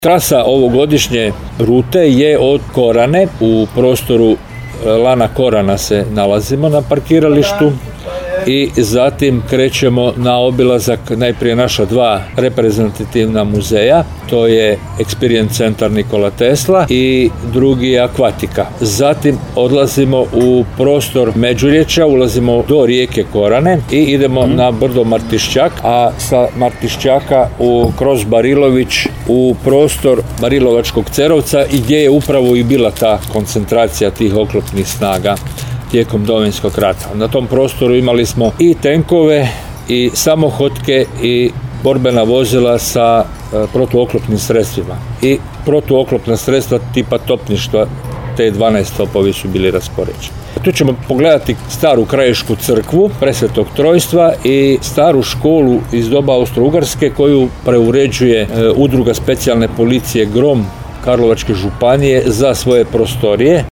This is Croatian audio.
Trasa ovogodišnje rute je od Korane, u prostoru Lana Korana se nalazimo na parkiralištu i zatim krećemo na obilazak najprije naša dva reprezentativna muzeja, to je Experience centar Nikola Tesla i drugi je Akvatika. Zatim odlazimo u prostor Međurječja, ulazimo do rijeke Korane i idemo na brdo Martišćak, a sa Martišćaka kroz Barilović u prostor Barilovačkog Cerovca i gdje je upravo i bila ta koncentracija tih oklopnih snaga tijekom Domovinskog rata. Na tom prostoru imali smo i tenkove i samohodke i borbena vozila sa protuoklopnim sredstvima i protuoklopna sredstva tipa topništva, T-12 topovi su bili raspoređeni. Tu ćemo pogledati staru krajišku crkvu Presvetog Trojstva i staru školu iz doba Austro-Ugarske koju preuređuje udruga specijalne policije Grom Karlovačke županije za svoje prostorije.